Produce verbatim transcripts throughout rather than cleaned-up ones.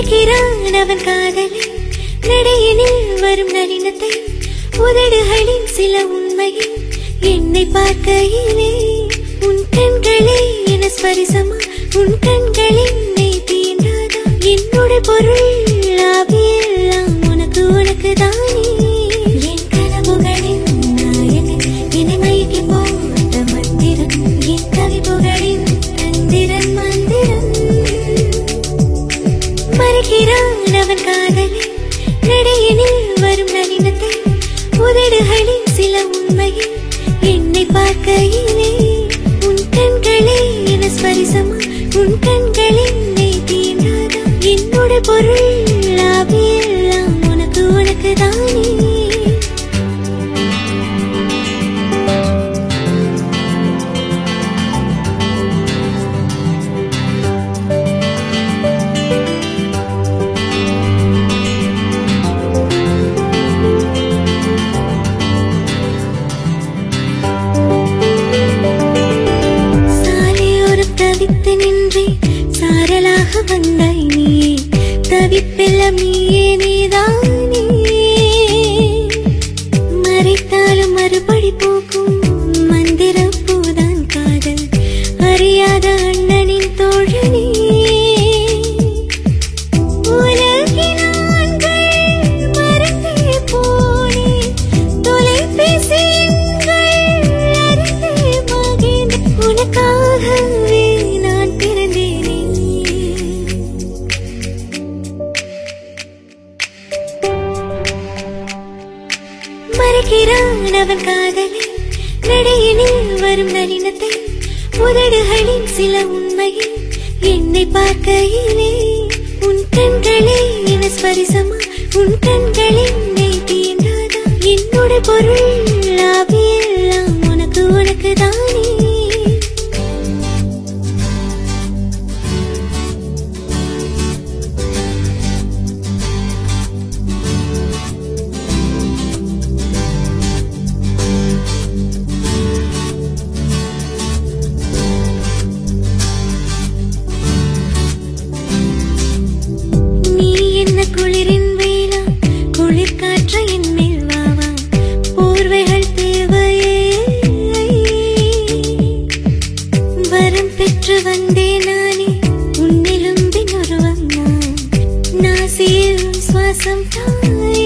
மறைக்கிறான் அவன் காதலை, நடையினில் வரும் நளினத்தை, உதடுகளின் சில உண்மையை என்னை பார்க்கையிலே. உன் கண்களே என ஸ்பரிசமா, உன் கண்களின் நெய் தீண்டாதா, என்னோட பொருள் ஆவியெல்லாம் உனக்கு உனக்கு தானே. என் கனவுகளின் நாயகன் என்னை மயக்கி போட்ட மந்திரம், என் கவிப்புகளின் தந்திரன் மந்திரம். மறைக்கிறான் அவன் காதலை, நடையினில் வரும் நளினத்தை, உதடுகளின் சில உண்மையை என்னை பார்க்கையிலே. உன் கண்களே என ஸ்பரிசமா, உன் கண்களின் நெய் தீண்டாதா, என்னோட பொருள் ஆவியெல்லாம் உனக்கு உனக்கு தானே. நின்றே சாரலாக வந்தாய் நீயே, தவிப்பெல்லாம் நீயே நீதானே. மறைத்தாலும் மறுபடி போக்கும் மந்திர பூதான் காதல், அறியாத அண்ணனின் தோழனே. மறைக்கிறான் அவன் காதலை, நடையினில் வரும் நளினத்தை, உதடுகளின் சில உண்மையை என்னை பார்க்கையிலே. உன் கண்களே என ஸ்பரிசமா, உன் கண்களின் நெய் தீண்டாதா, என்னோட பொருள் ஆவியெல்லாம் உனக்கு உனக்கு தானே. குளிரின் வேளா, குளிர் காற்ற என் மேல் வாவா, போர்வைகள் தேவையே. வரம் பெற்று வந்தேன் நானே, உன்னிலும் பின்னுருவம் நான், நாசியில் சுவாசம் தாயே.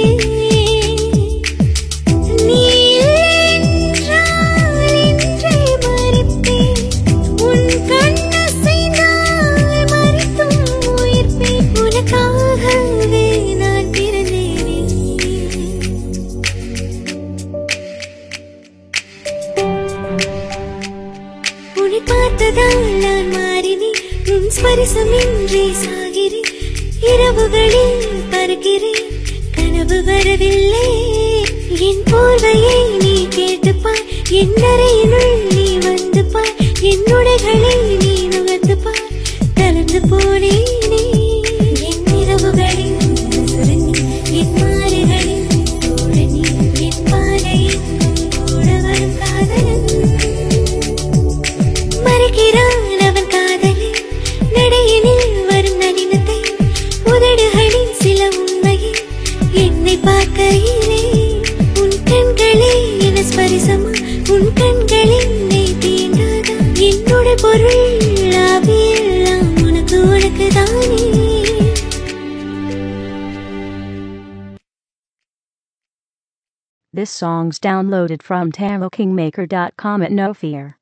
பார்த்ததால் நான் மாறினேன், உன் ஸ்பரிசமின்றி சாகிறேன். இரவுகளில் பறக்கிறேன், கனவு வரவில்லை. என் போர்வையை நீ கேட்டுப்பார், என் அறையினுள் நீ வந்து பார், என் உடைகளை நீ நுகர்ந்து பார். கலந்து போனேனே என் இரவுகளில் சுரங்கி, என் மாலைகளில் தோழனி, என் பாதையின் கூட வரும் காதலன். மறைக்கிறான் அவன் காதலை, நடையினில் வரும் நளினத்தை, உதடுகளின் சில உண்மையை என்னை பார்க்கையிலே. உன் கண்களே என ஸ்பரிசமா, உன் கண்களின் நெய் தீண்டாதா, என்னோட பொருள் ஆவியெல்லாம் உனக்கு உனக்கு தானே. This song's downloaded from tamil kingmaker dot com at no fear.